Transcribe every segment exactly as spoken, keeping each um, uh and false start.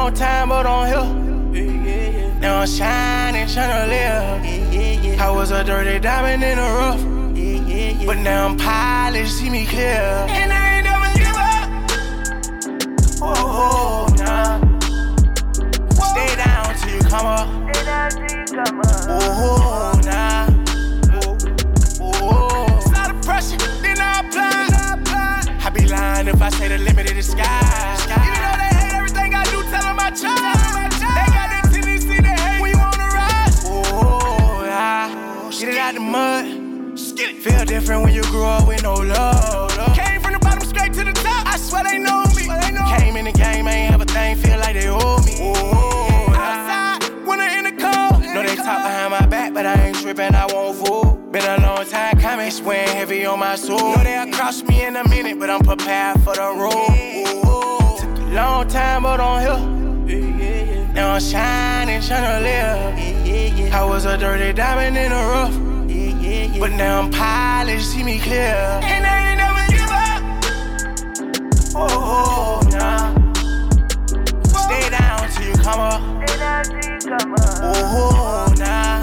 long time, but on here. Yeah, yeah, yeah. Now I'm shining, tryna live. Yeah, yeah, yeah. I was a dirty diamond in the rough. Yeah, yeah, yeah. But now I'm polished, see me clear. And I ain't never give up. Oh, nah. Whoa. Stay down till you come up. Stay down till you come up. Oh, nah. Oh, it's a lot of pressure, then I apply. I be lying if I say the limit of the sky. You know they hate everything I do, tell them I try. They got that tendency to hate when you wanna rise. Oh, yeah. Get it out the mud. Feel different when you grew up with no love. Came from the bottom straight to the top. I swear they know me. Came in the game, ain't have a thing, feel like they owe me. Oh, outside, winter in the cold. Know they talk behind my back, but I ain't tripping, I won't fool. Been a long time coming, it's weighing heavy on my soul. Know they'll cross me in a minute, but I'm prepared for the road. Took a long time, but on here. Now I'm shining, tryna live. I was a dirty diamond in the rough. But now I'm polished, see me clear. And I ain't never give up. Oh, nah. Stay down till you come up. Stay down till you come up. Oh, nah.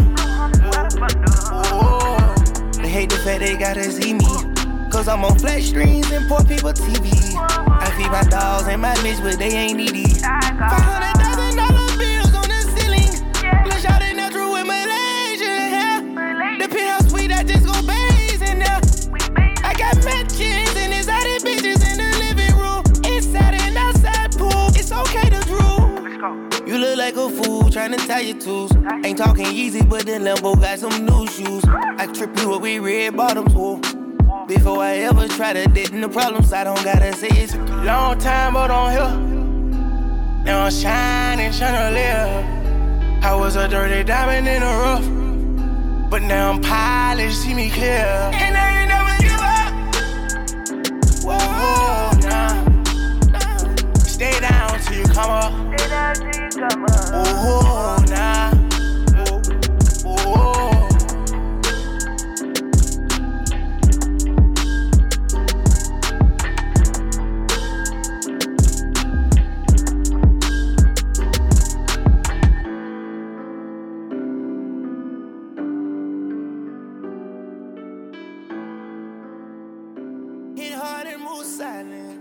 Oh. They hate the fact they gotta see me, cause I'm on flat screens and poor people T V. I feed my dogs and my bitch, but they ain't needy. Five hundred thousand dollar bills on the ceiling. Plus y'all they natural with Malaysia hair. The penthouse suite I just go base in there. I got matches and exotic bitches in the living room. Inside and outside pool, it's okay to drool. You look like a fool tryna tie your tools. Ain't talking easy, but the Lambo got some new shoes. I trip you up with red bottoms, whoa. Before I ever try to date in the problems, I don't gotta say it's long time, but on here. Now I'm shining, tryna live. I was a dirty diamond in the rough. But now I'm polished, see me clear. And I ain't never give up. Whoa, nah. Stay down till you come up. Stay down till you come up. Oh, nah. Oh, oh. Hit hard and move silent.